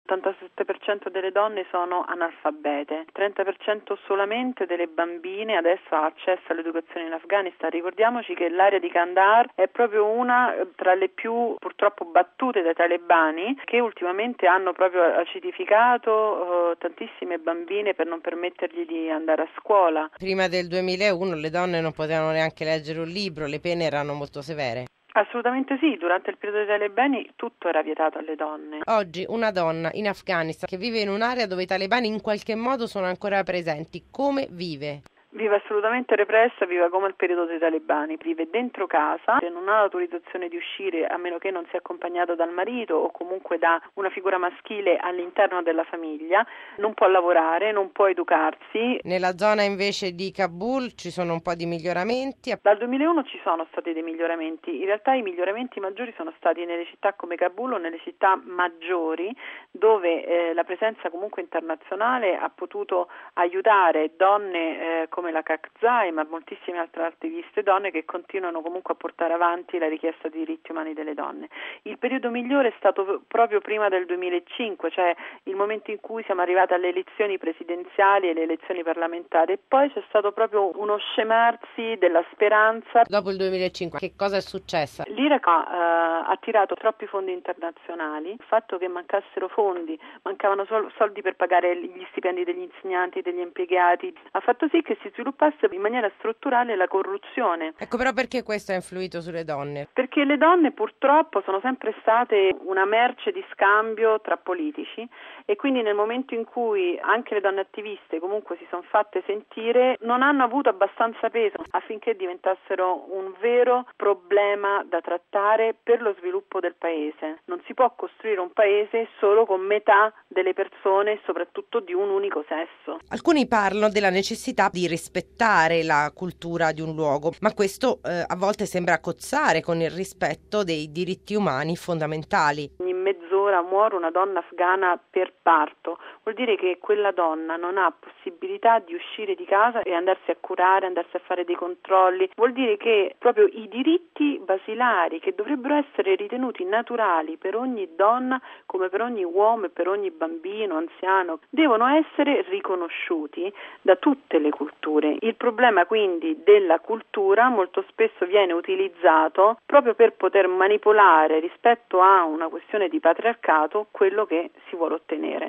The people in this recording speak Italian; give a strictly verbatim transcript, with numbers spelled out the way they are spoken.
l'ottantasette per cento delle donne sono analfabete, il trenta per cento solamente delle bambine adesso ha accesso all'educazione in Afghanistan. Ricordiamoci che l'area di Kandahar è proprio una tra le più purtroppo battute dai talebani, che ultimamente hanno proprio acidificato eh, tantissime bambine per non permettergli di andare a scuola. Prima del duemilauno le donne non potevano neanche leggere un libro, le pene erano molto severe. Assolutamente sì, durante il periodo dei talebani tutto era vietato alle donne. Oggi una donna in Afghanistan che vive in un'area dove i talebani in qualche modo sono ancora presenti, come vive? Vive assolutamente repressa, vive come al periodo dei talebani, vive dentro casa, non ha l'autorizzazione di uscire a meno che non sia accompagnata dal marito o comunque da una figura maschile all'interno della famiglia, non può lavorare, non può educarsi. Nella zona invece di Kabul ci sono un po' di miglioramenti. Dal duemilauno ci sono stati dei miglioramenti, in realtà i miglioramenti maggiori sono stati nelle città come Kabul o nelle città maggiori dove eh, la presenza comunque internazionale ha potuto aiutare donne eh, come la Kakzai, ma moltissime altre attiviste donne che continuano comunque a portare avanti la richiesta di diritti umani delle donne. Il periodo migliore è stato proprio prima del duemilacinque, cioè il momento in cui siamo arrivati alle elezioni presidenziali e le elezioni parlamentari, e poi c'è stato proprio uno scemarsi della speranza. Dopo il duemilacinque che cosa è successo? L'Iraq ha eh, attirato troppi fondi internazionali, il fatto che mancassero fondi, mancavano sol- soldi per pagare gli stipendi degli insegnanti, degli impiegati, ha fatto sì che si sviluppasse in maniera strutturale la corruzione. Ecco, però perché questo ha influito sulle donne? Perché le donne purtroppo sono sempre state una merce di scambio tra politici e quindi nel momento in cui anche le donne attiviste comunque si sono fatte sentire non hanno avuto abbastanza peso affinché diventassero un vero problema da trattare per lo sviluppo del paese. Non si può costruire un paese solo con metà delle persone e soprattutto di un unico sesso. Alcuni parlano della necessità di rispettare la cultura di un luogo, ma questo eh, a volte sembra cozzare con il rispetto dei diritti umani fondamentali. Ogni mezz'ora muore una donna afghana per parto, vuol dire che quella donna non ha possibilità di uscire di casa e andarsi a curare, andarsi a fare dei controlli, vuol dire che proprio i diritti basilari che dovrebbero essere ritenuti naturali per ogni donna come per ogni uomo e per ogni bambino, anziano, devono essere riconosciuti da tutte le culture. Il problema quindi della cultura molto spesso viene utilizzato proprio per poter manipolare rispetto a una questione di patriarcato quello che si vuole ottenere.